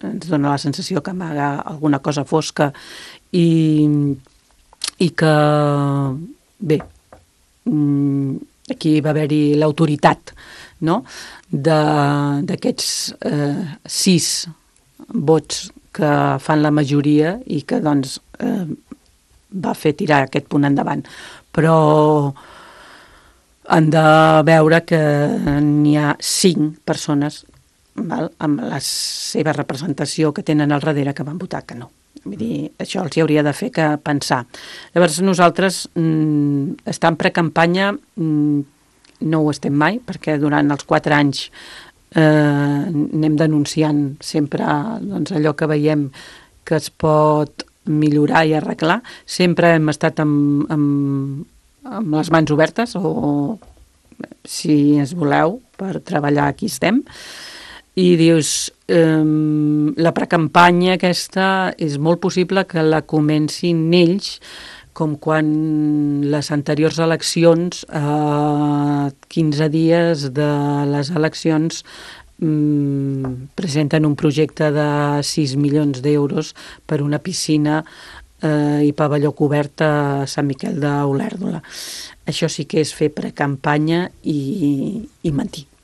ens dona la sensació que amaga alguna cosa fosca i que, bé, aquí va haver-hi l'autoritat, no?, d'aquests 6 vots que fan la majoria i que, doncs, va fer tirar aquest punt endavant. Però han de veure que n'hi ha 5 persones, val, amb la seva representació que tenen al darrere, que van votar que no. Vull dir, això els hi hauria de fer que pensar. Llavors nosaltres estar en precampanya no ho estem mai, perquè durant els 4 anys anem denunciant sempre, doncs, allò que veiem que es pot millorar i arreglar. Sempre hem estat amb les mans obertes, o si es voleu, per treballar aquí estem. I dius, la precampanya aquesta és molt possible que la comencin ells, com quan les anteriors eleccions, 15 dies de les eleccions, presenten un projecte de 6 milions d'euros per una piscina i pavelló cobert a Sant Miquel d'Olèrdola. Això sí que és fer precampanya i mentir.